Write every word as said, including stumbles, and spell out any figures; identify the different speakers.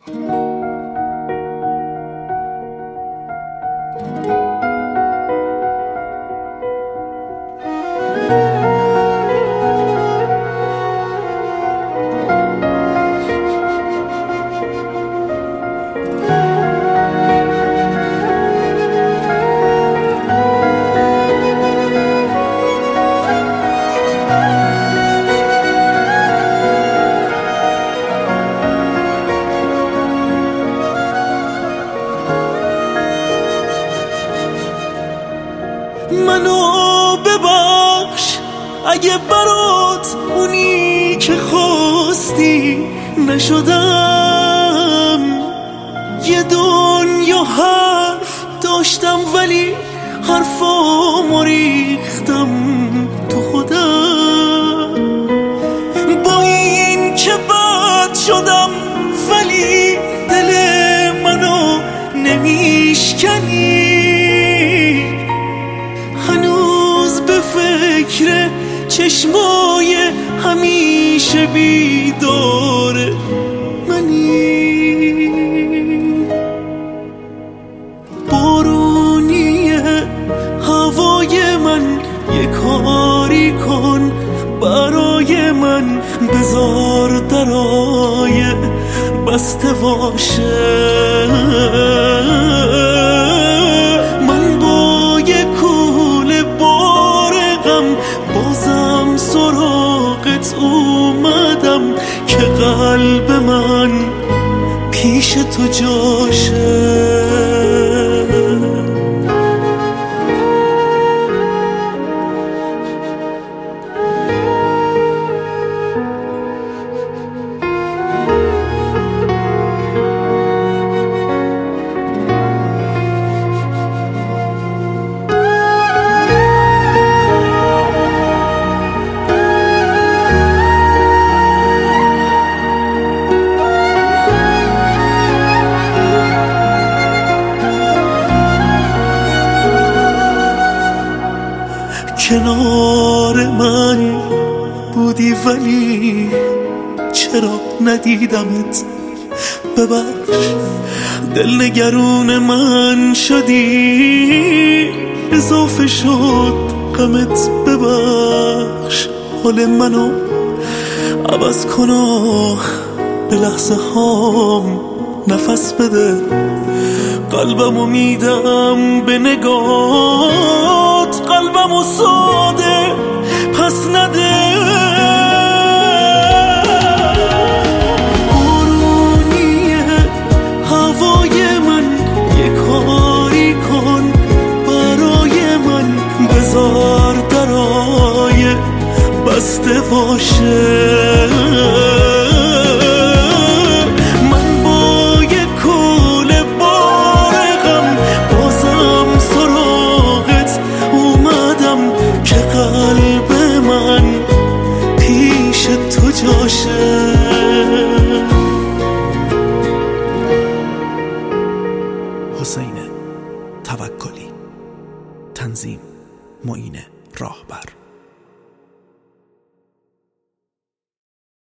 Speaker 1: منو ببخش اگه برات اونی که خواستی نشدم. یه دنیا حرف داشتم ولی حرفامو ریختم تو خودم. با این که بد شدم ولی دل منو نمیشکنی. هنوز به فکر چشمای همیشه بیدار منی. بارونیه هوای من یه کاری کن برای من. بذار درای بسته باشه. من با یه کوله بار غم بازم سراغت اومدم که قلب من پیش تو جاشه. کنار من بودی ولی چرا ندیدمت. ببخش دلنگرون من شدی اضافه شد غمت. ببخش حال منو عوض کن به لحظه هام نفس بده. قلبمو میدم به نگات، قلبمو ساده پس نده. بارونیه هوای من یه کاری کن برای من. بذار درای بسته باشه. حسین توکلی، تنظیم معین راهبر.